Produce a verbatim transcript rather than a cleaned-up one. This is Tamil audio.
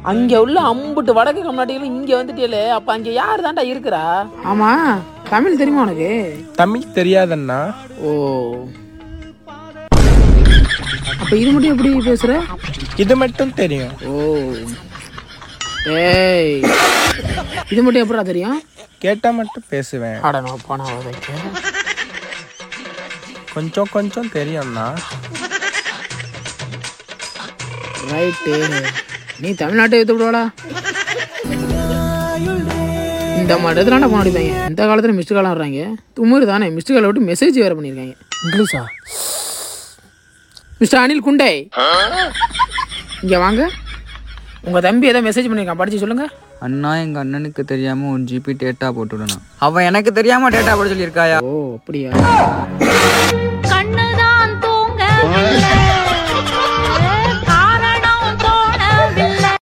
அங்க உள்ள அம்புட்டு வடக்கு கம்நாட்டிகள் இங்க வந்துட்டே. அப்ப அங்க யாரு தாண்டா இருக்கிறா? ஆமா, தமிழ் தெரியுமா உனக்கு? தமிழ் தெரியாதண்ணா. ஓ, அப்ப இது மட்டும் எப்படி பேசுற? இது மட்டும் தெரியும். ஓ, ஏய், இது மட்டும் எப்படா தெரியும்? கேட்டா மட்டும் பேசுவேன். அட நான் போனா வைக்க. கொஞ்சம் கொஞ்சம் தெரியும்ண்ணா. ரைட்டு, நீ தமிழ்நாட்டை எடுத்து விடுவாடா. இந்த மாதிரி இடத்துல போன அடிப்பாங்க. இந்த காலத்தில் மிஸ்டு காலம் வர்றாங்க. தும்முறு தானே மிஸ்டு காலை விட்டு மெசேஜ் வேறு பண்ணியிருக்காங்க. இங்கிலீஷா? மிஸ்டர் அனில் குண்டே, இங்கே வாங்க. உங்கள் தம்பி ஏதோ மெசேஜ் பண்ணியிருக்கான், படித்து சொல்லுங்கள். அண்ணா, எங்கள் அண்ணனுக்கு தெரியாமல் ஒன் ஜிபி டேட்டா போட்டுவிடணும். அவன் எனக்கு தெரியாமல் டேட்டா போட சொல்லியிருக்காயா? ஓ அப்படியா?